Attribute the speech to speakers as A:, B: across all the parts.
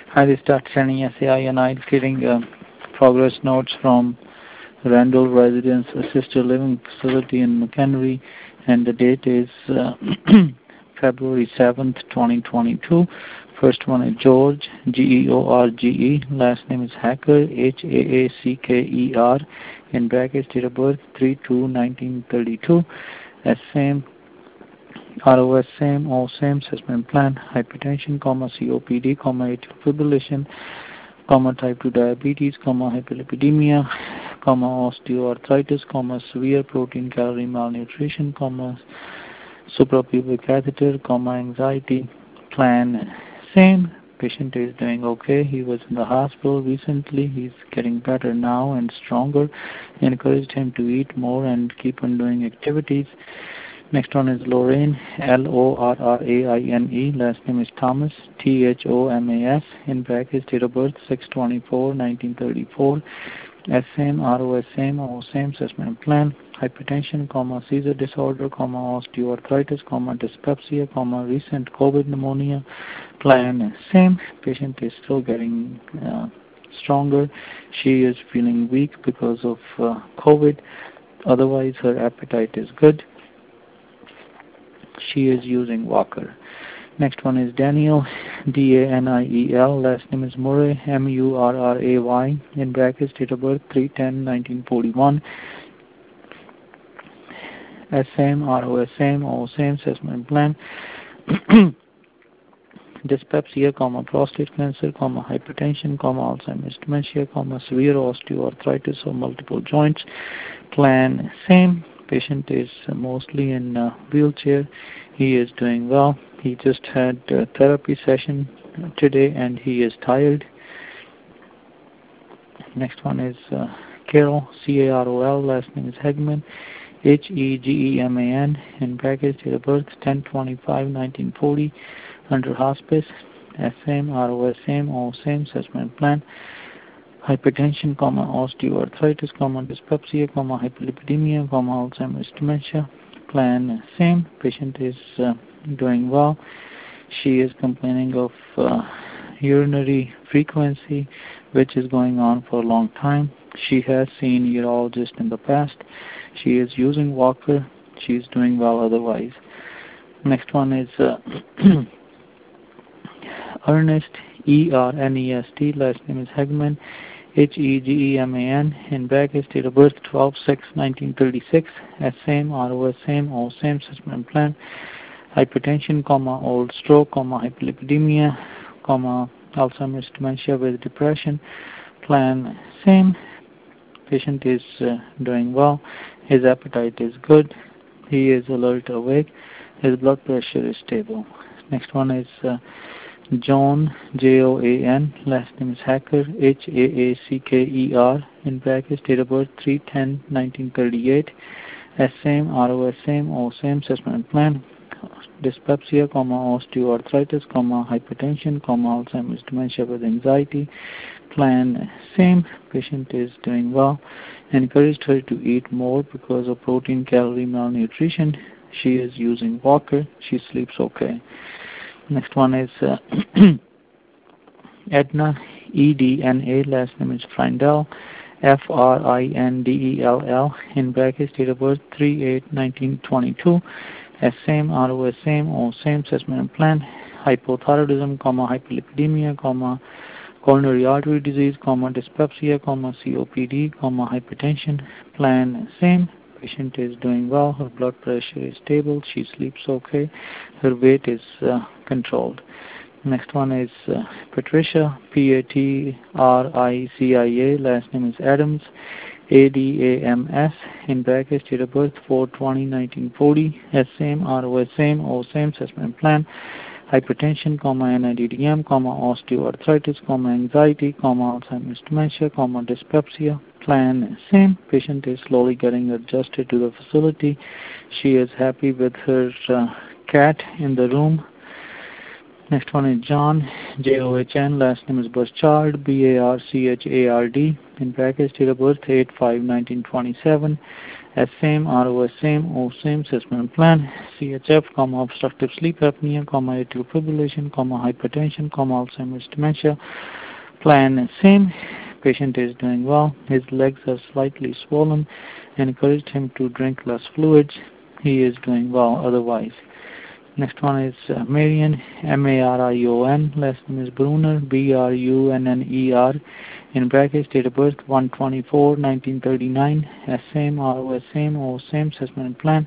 A: I will start sending SAI and I'm getting progress notes from Randall Residence Assisted Living Facility in McHenry, and the date is February 7th, 2022. First one is George, George. Last name is Hacker, Haacker, in brackets, date of birth 3/2/1932. Same, ROS same, all same, assessment plan, hypertension, COPD, atrial fibrillation, type 2 diabetes, hyperlipidemia, osteoarthritis, severe protein calorie malnutrition, suprapubic catheter, anxiety, plan same. Patient is doing okay. He was in the hospital recently. He's getting better now and stronger. Encouraged him to eat more and keep on doing activities. Next one is Lorraine, Lorraine. Last name is Thomas, Thomas, in brackets, date of birth 6/24/1934. Same, ROS same, all same, assessment plan, hypertension, seizure disorder, osteoarthritis, dyspepsia, recent COVID pneumonia, plan same. Patient is still getting stronger. She is feeling weak because of COVID. Otherwise, her appetite is good. She is using walker. Next one is Daniel, Daniel. Last name is Murray, Murray, in brackets, date of birth 3/10/1941. Same, ROS same, all same, assessment plan. Dyspepsia, prostate cancer, hypertension, Alzheimer's dementia, severe osteoarthritis or multiple joints. Plan same. Patient is mostly in a wheelchair. He is doing well. He just had a therapy session today and he is tired. Next one is Carol, Carol. Last name is Hegman, Hegeman, in brackets, date of birth 10/25/1940, under hospice. Same, ROS same, all same, assessment plan. Hypertension, osteoarthritis, dyspepsia, hyperlipidemia, Alzheimer's dementia. Plan same. Patient is doing well. She is complaining of urinary frequency, which is going on for a long time. She has seen a urologist in the past. She is using walker. She is doing well otherwise. Next one is Ernest, Ernest. Last name is Hegman, Hegeman, in brackets, date of birth 12/6/1936. Same, ROS same, all same, assessment plan. Hypertension, old stroke, hyperlipidemia, Alzheimer's dementia with depression. Plan same. Patient is doing well. His appetite is good. He is alert, awake. His blood pressure is stable. Next one is John, Joan. Last name is Hacker, Haacker, in brackets, date of birth 3/10/1938. Same, ROS same, all same, assessment plan. Dyspepsia, osteoarthritis, hypertension, Alzheimer's dementia with anxiety. Plan same. Patient is doing well. Encouraged her to eat more because of protein calorie malnutrition. She is using walker. She sleeps okay. Next one is Edna, Edna. Last name is Frindell, Frindell, in brackets, date of birth 3/8/1922. Same, ROS same, all same, assessment plan. Hypothyroidism, hyperlipidemia, coronary artery disease, dyspepsia, COPD, hypertension. Plan same. Patient is doing well. Her blood pressure is stable. She sleeps okay. Her weight is controlled. Next one is Patricia, Patricia. Last name is Adams, Adams, in brackets, date of birth 4/20/1940. Same, ROS same, all same, assessment plan. Hypertension, NIDDM, osteoarthritis, anxiety, Alzheimer's dementia, dyspepsia. Plan same. Patient is slowly getting adjusted to the facility. She is happy with her cat in the room. Next one is John, John. Last name is Burchard, Barchard, in brackets, date of birth 8/5/1927. same, ROS same, O same, assessment plan, CHF, obstructive sleep apnea, atrial fibrillation, hypertension, Alzheimer's dementia, plan same, patient is doing well, his legs are slightly swollen, encouraged him to drink less fluids, he is doing well otherwise. Next one is Marion, Marion, last name is Brunner, Brunner, in brackets, date of birth 1/24/1939, same, ROS same, O same, assessment plan,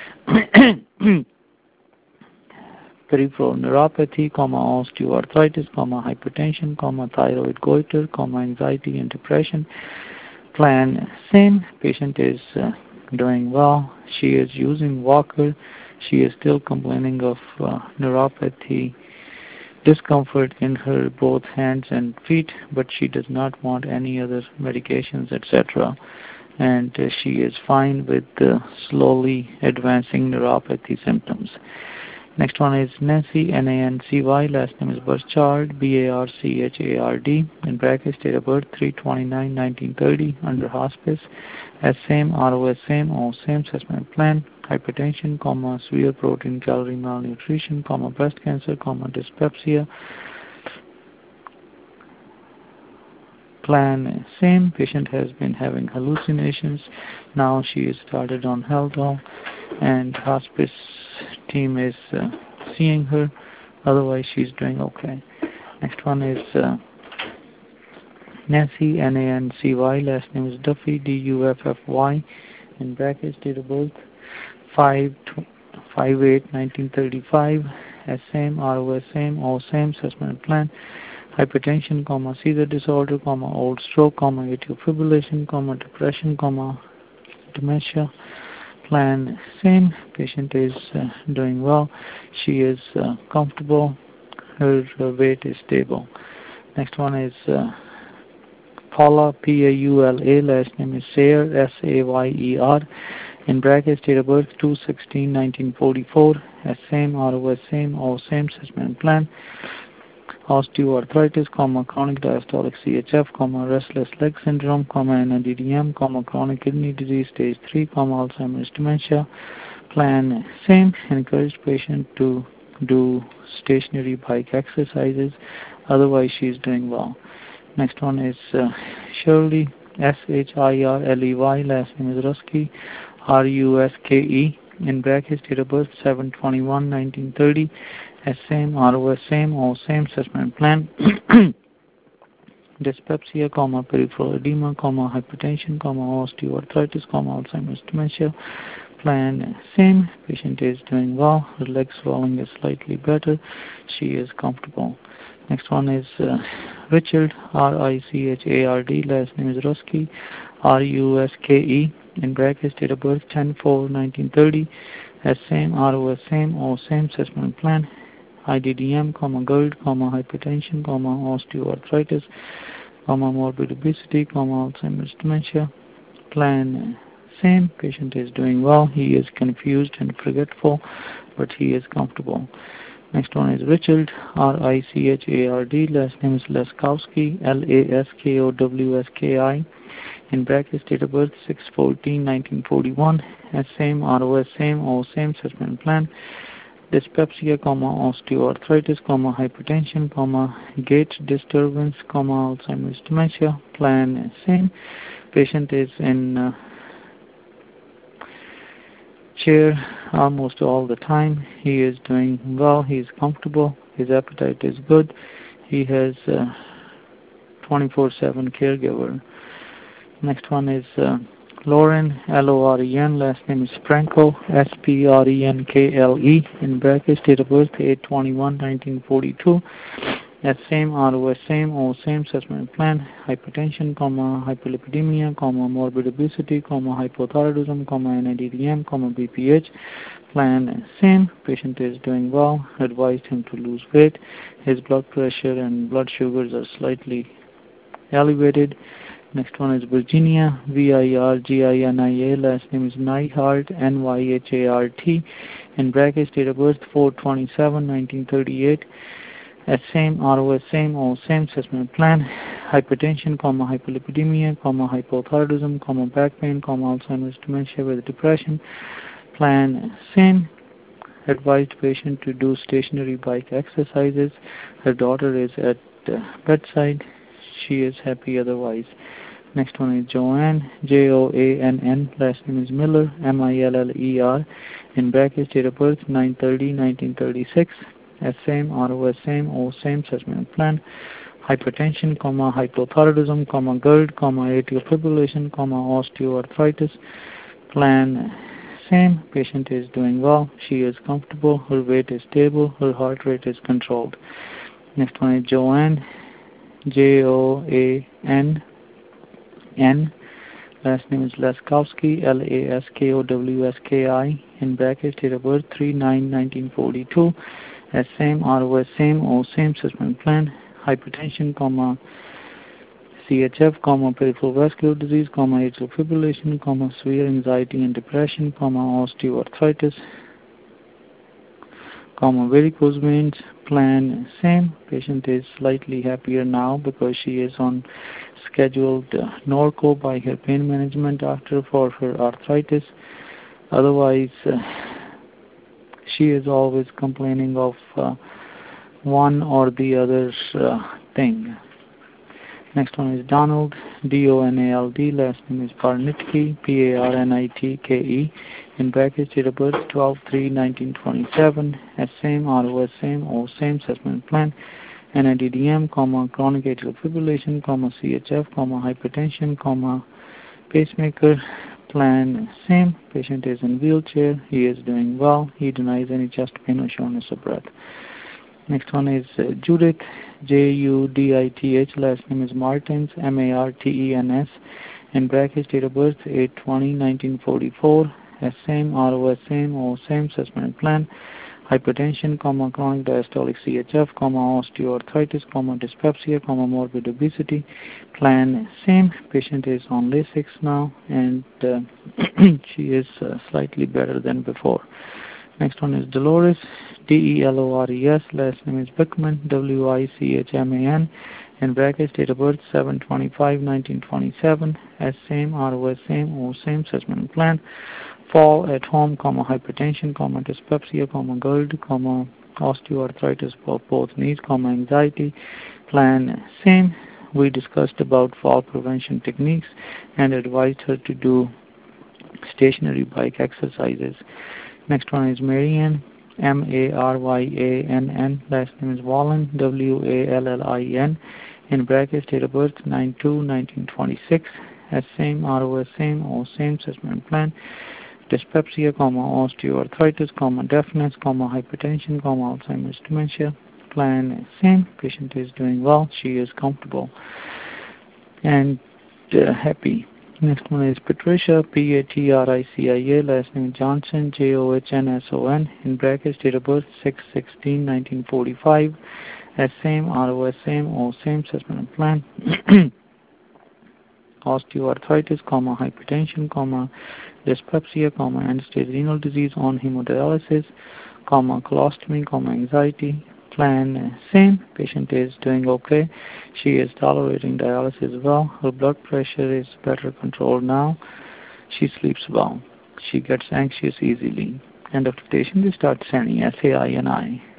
A: peripheral neuropathy, osteoarthritis, hypertension, thyroid goiter, anxiety and depression, plan same, patient is doing well, she is using walker, she is still complaining of neuropathy, discomfort in her both hands and feet, but she does not want any other medications, etc. And she is fine with slowly advancing neuropathy symptoms. Next one is Nancy, Nancy, last name is Burchard, Barchard, in brackets, date of birth 3/29/1930, under hospice, same, ROS same, O same, assessment plan, hypertension, severe protein calorie malnutrition, breast cancer, dyspepsia, plan same, patient has been having hallucinations, now she is started on Haldol, and hospice team is seeing her, otherwise she's doing okay. Next one is Nancy, Nancy, last name is Duffy, Duffy, in brackets, date of birth 5/8/1935, same, ROS same, O same, assessment plan, hypertension, seizure disorder, old stroke, atrial fibrillation, depression, dementia, plan same, patient is doing well, she is comfortable, her weight is stable. Next one is Paula, Paula, last name is Sayer, Sayer, in brackets, date of birth 2/16/1944, same, ROS same, O same, assessment plan, osteoarthritis, chronic diastolic CHF, restless leg syndrome, NIDDM, chronic kidney disease stage 3, Alzheimer's dementia, plan same, encourage patient to do stationary bike exercises, otherwise she is doing well. Next one is Shirley, Shirley, last name is Ruske, Ruske, in brackets, date of birth 7/21/1930, same, ROS same, O same, assessment plan, dyspepsia, peripheral edema, hypertension, osteoarthritis, Alzheimer's dementia, plan same, patient is doing well, her leg swelling is slightly better, she is comfortable. Next one is Richard, Richard, last name is Ruske, Ruske, in brackets, date of birth 10/4/1930, same, ROS same, O same, assessment plan, IDDM, GERD, hypertension, osteoarthritis, morbid obesity, Alzheimer's dementia, plan same, patient is doing well, he is confused and forgetful, but he is comfortable. Next one is Richard, Richard, last name is Laskowski, Laskowski, in brackets, date of birth 6/14/1941, same, ROS same, O same, assessment plan, dyspepsia, osteoarthritis, hypertension, gait disturbance, Alzheimer's dementia, plan same, patient is in chair almost all the time, he is doing well, he is comfortable, his appetite is good, he has 24/7 caregiver. Next one is Lauren, Loren, last name is Franco, Sprenkle, in brackets, date of birth 8/21/1942, same, ROS same, O same, assessment plan, hypertension, hyperlipidemia, morbid obesity, hypothyroidism, NIDDM, BPH, plan same, patient is doing well, advised him to lose weight, his blood pressure and blood sugars are slightly elevated. Next one is Virginia, Virginia, last name is Nyhart, Nyhart, in brackets, date of birth 4/27/1938, same, ROS same, O same, assessment plan, hypertension, hypolipidemia, hypothyroidism, back pain, Alzheimer's dementia with depression. Plan same. Advised patient to do stationary bike exercises. Her daughter is at the bedside. She is happy otherwise. Next one is Joanne, Joann, last name is Miller, Miller, in brackets, date of birth 9/30/1936, same, ROS same, O same, assessment plan, hypertension, hypothyroidism, GERD, atrial fibrillation, osteoarthritis, plan same, patient is doing well, she is comfortable, her weight is stable, her heart rate is controlled. Next one is Joanne, Joann, last name is Laskowski, Laskowski, in brackets, date of birth 3/9/1942, same, ROS same, O same, assessment plan, hypertension, CHF, peripheral vascular disease, atrial fibrillation, severe anxiety and depression, osteoarthritis, varicose veins, plan same. Patient is slightly happier now because she is on scheduled Norco by her pain management doctor for her arthritis. Otherwise, she is always complaining of one or the other thing. Next one is Donald, Donald, last name is Parnitke, Parnitke, in brackets, date of birth 12/3/1927, same, ROS same, O same, assessment plan, NIDDM, chronic atrial fibrillation, CHF, hypertension, pacemaker, plan same, patient is in wheelchair, he is doing well, he denies any chest pain or shortness of breath. Next one is Judith, Judith, last name is Martens, Martens, in brackets, date of birth 8/20/1944, same, ROS same, O same, assessment plan, hypertension, chronic diastolic CHF, osteoarthritis, dyspepsia, morbid obesity, plan same, patient is on Lasix now, and she is slightly better than before. Next one is Dolores, Delores, last name is Wichman, Wichman, in brackets, date of birth 7/25/1927, same, ROS same, O same, assessment plan, fall at home, hypertension, dyspepsia, GERD, osteoarthritis for both knees, anxiety, plan same. We discussed about fall prevention techniques and advised her to do stationary bike exercises. Next one is Marianne, Maryann, last name is Wallin, Wallin, in brackets, date of birth 9/2/1926, same, ROS same, O same, assessment plan, dyspepsia, osteoarthritis, deafness, hypertension, Alzheimer's dementia, plan same, patient is doing well, she is comfortable and happy. Next one is Patricia, Patricia, last name Johnson, Johnsson, in brackets, date of birth 6/16/1945, same, ROS same, O same, assessment plan, osteoarthritis, hypertension, dyspepsia, end-stage renal disease, on hemodialysis, colostomy, anxiety, plan same, patient is doing okay, she is tolerating dialysis well, her blood pressure is better controlled now, she sleeps well, she gets anxious easily. End of dictation, we start sending SAINI.